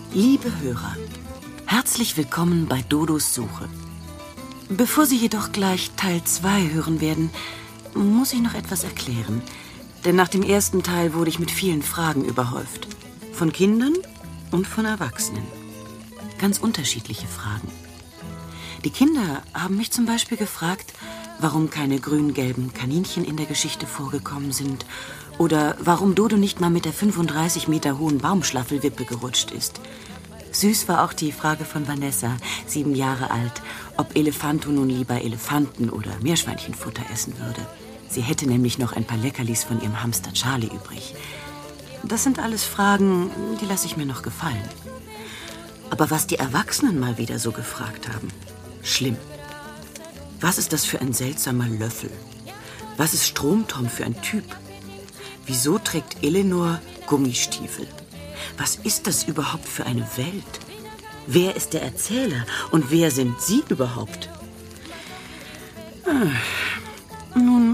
Liebe Hörer, herzlich willkommen bei Dodos Suche. Bevor Sie jedoch gleich Teil 2 hören werden, muss ich noch etwas erklären. Denn nach dem ersten Teil wurde ich mit vielen Fragen überhäuft. Von Kindern und von Erwachsenen. Ganz unterschiedliche Fragen. Die Kinder haben mich zum Beispiel gefragt, warum keine grün-gelben Kaninchen in der Geschichte vorgekommen sind oder warum Dodo nicht mal mit der 35 Meter hohen Baumschlaffelwippe gerutscht ist. Süß war auch die Frage von Vanessa, 7 Jahre alt, ob Elefanto nun lieber Elefanten- oder Meerschweinchenfutter essen würde. Sie hätte nämlich noch ein paar Leckerlis von ihrem Hamster Charlie übrig. Das sind alles Fragen, die lasse ich mir noch gefallen. Aber was die Erwachsenen mal wieder so gefragt haben, schlimm. Was ist das für ein seltsamer Löffel? Was ist Stromtom für ein Typ? Wieso trägt Eleanor Gummistiefel? Was ist das überhaupt für eine Welt? Wer ist der Erzähler und wer sind Sie überhaupt? Nun,